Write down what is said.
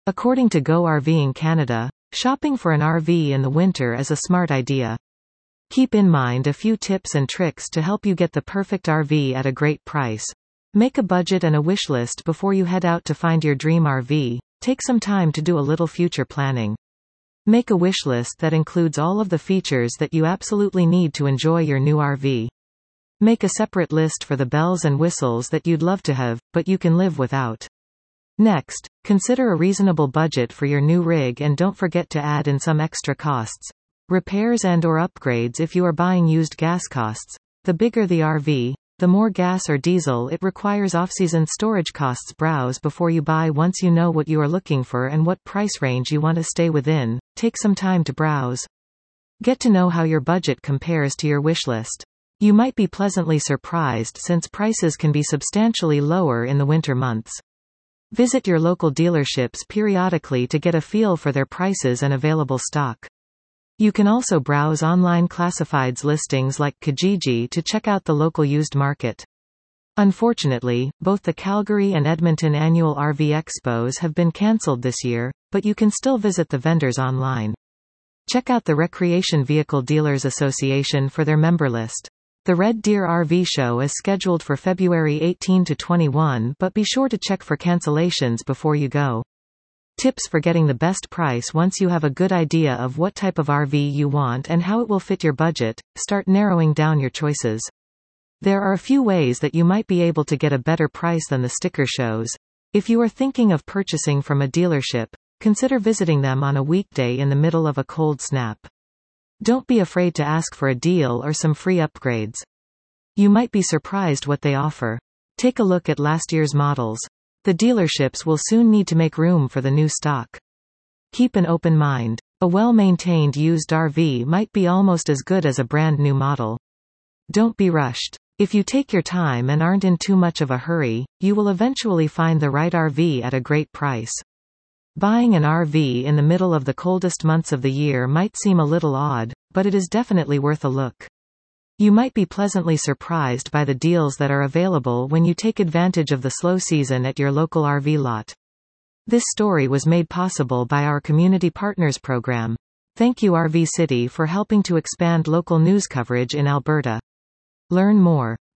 According to Go RVing Canada, shopping for an RV in the winter is a smart idea. Keep in mind a few tips and tricks to help you get the perfect RV at a great price. Make a budget and a wish list before you head out to find your dream RV. Take some time to do a little future planning. Make a wish list that includes all of the features that you absolutely need to enjoy your new RV. Make a separate list for the bells and whistles that you'd love to have, but you can live without. Next, consider a reasonable budget for your new rig and don't forget to add in some extra costs. Repairs and/or upgrades if you are buying used gas costs. The bigger the RV, the more gas or diesel it requires. Off-season storage costs. Browse before you buy. Once you know what you are looking for and what price range you want to stay within, take some time to browse. Get to know how your budget compares to your wish list. You might be pleasantly surprised since prices can be substantially lower in the winter months. Visit your local dealerships periodically to get a feel for their prices and available stock. You can also browse online classifieds listings like Kijiji to check out the local used market. Unfortunately, both the Calgary and Edmonton annual RV expos have been cancelled this year, but you can still visit the vendors online. Check out the Recreation Vehicle Dealers Association for their member list. The Red Deer RV Show is scheduled for February 18 to 21, but be sure to check for cancellations before you go. Tips for getting the best price. Once you have a good idea of what type of RV you want and how it will fit your budget, start narrowing down your choices. There are a few ways that you might be able to get a better price than the sticker shows. If you are thinking of purchasing from a dealership, consider visiting them on a weekday in the middle of a cold snap. Don't be afraid to ask for a deal or some free upgrades. You might be surprised what they offer. Take a look at last year's models. The dealerships will soon need to make room for the new stock. Keep an open mind. A well-maintained used RV might be almost as good as a brand new model. Don't be rushed. If you take your time and aren't in too much of a hurry, you will eventually find the right RV at a great price. Buying an RV in the middle of the coldest months of the year might seem a little odd, but it is definitely worth a look. You might be pleasantly surprised by the deals that are available when you take advantage of the slow season at your local RV lot. This story was made possible by our Community Partners program. Thank you RV City for helping to expand local news coverage in Alberta. Learn more.